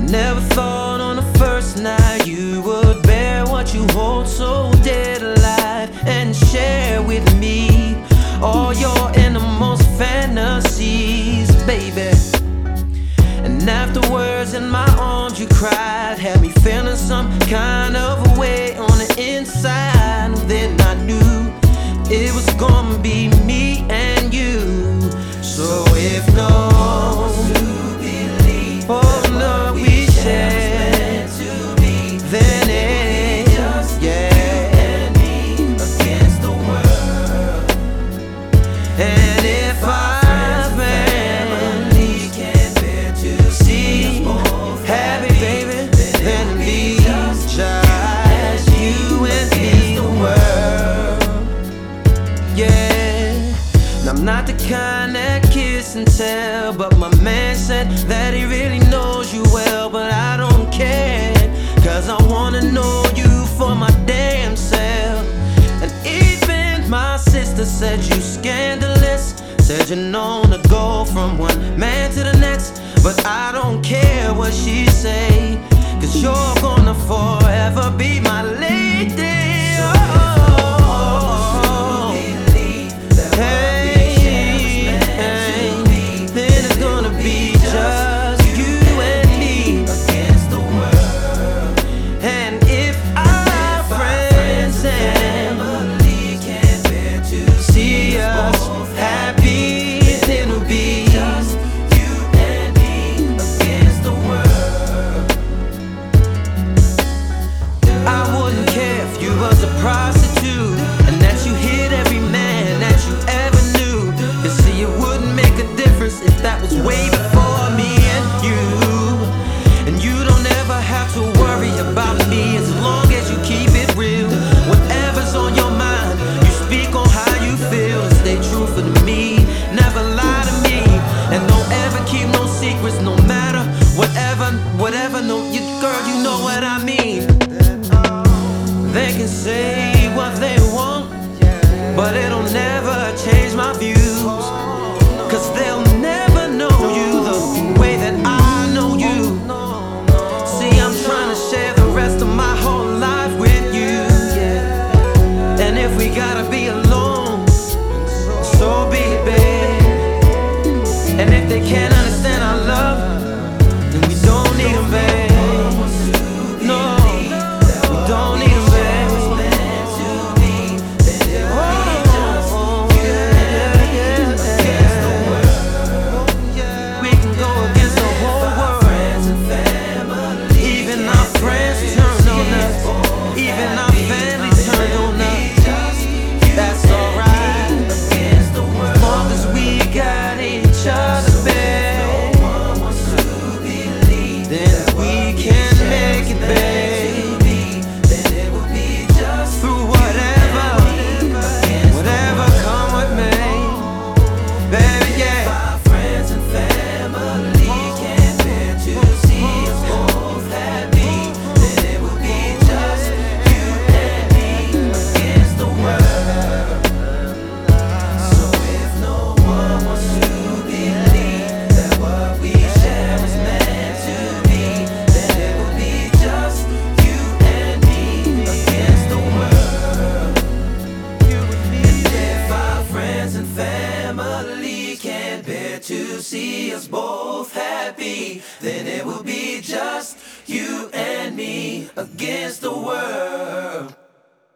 Never thought on the first night you would bear what you hold so dead alive and share with me all your innermost fantasies, baby. And afterwards in my arms you cried, had me feeling some kind of a way on the inside. And then I knew it was gonna be me and you. So if no love we share, then it's just you and me against the world. And if our family can't bear to see us happy, baby, then it'll be just you and me, the world. Yeah, and I'm not the kind that kiss and tell, but my man said that he really knows you well. But I don't care, cause I wanna know you for my damn self. And even my sister said you scandalous, said you're known to go from one man to the next. But I don't care what she say, cause you're gonna forever be my lady. Prostitute, and that you hit every man that you ever knew. You see, it wouldn't make a difference if that was way before me and you. And you don't ever have to worry about me as long as you keep it real. Whatever's on your mind, you speak on how you feel, and stay truthful to me, never lie to me. And don't ever keep no secrets, no matter whatever, no, girl, you know what I mean. They can say what they want, but it'll never change my views, cause they'll never know you the way that I know you. See, I'm trying to share the rest of my whole life with you, yeah. And if we gotta be alone, so be it, babe. And if they can't understand our love, then we don't need them, babe. No, we don't need them. To see us both happy, then it will be just you and me against the world.